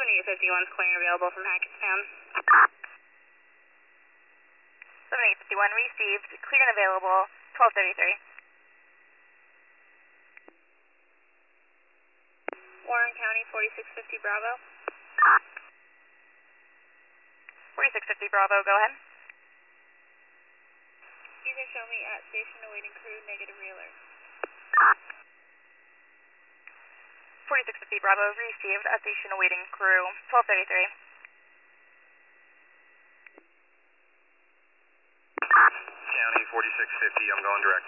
7851's clearing available from Hackettstown. 7851 received, clear and available, 1233. Warren County 4650 Bravo. 4650 Bravo, go ahead. You can show me at station awaiting crew, negative realer. 4650 Bravo received, at station awaiting crew, 1233. County 4650, I'm going direct.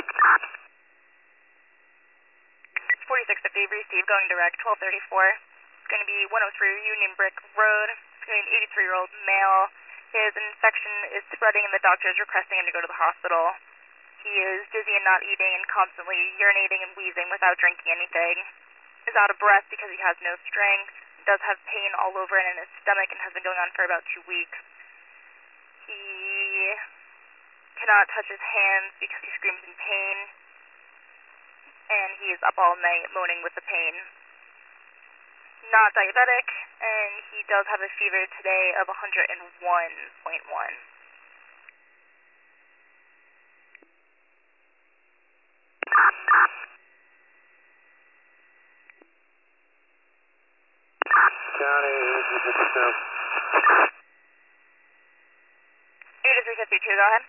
4650 received, going direct, 1234. It's going to be 103 Union Brick Road. It's going to be an 83-year-old male. His infection is spreading and the doctor is requesting him to go to the hospital. He is dizzy and not eating and constantly urinating and wheezing without drinking anything. Is out of breath because he has no strength. Does have pain all over and in his stomach and has been going on for about 2 weeks. He cannot touch his hands because he screams in pain. And he is up all night moaning with the pain. Not diabetic, and he does have a fever today of 101.1. County 8352, go ahead.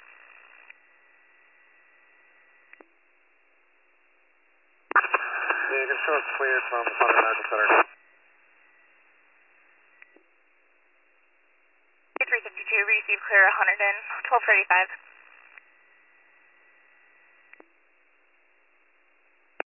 Yeah, you can show us cleared from Thunder Medical Center. 8352, receive clear 100 in, 1235.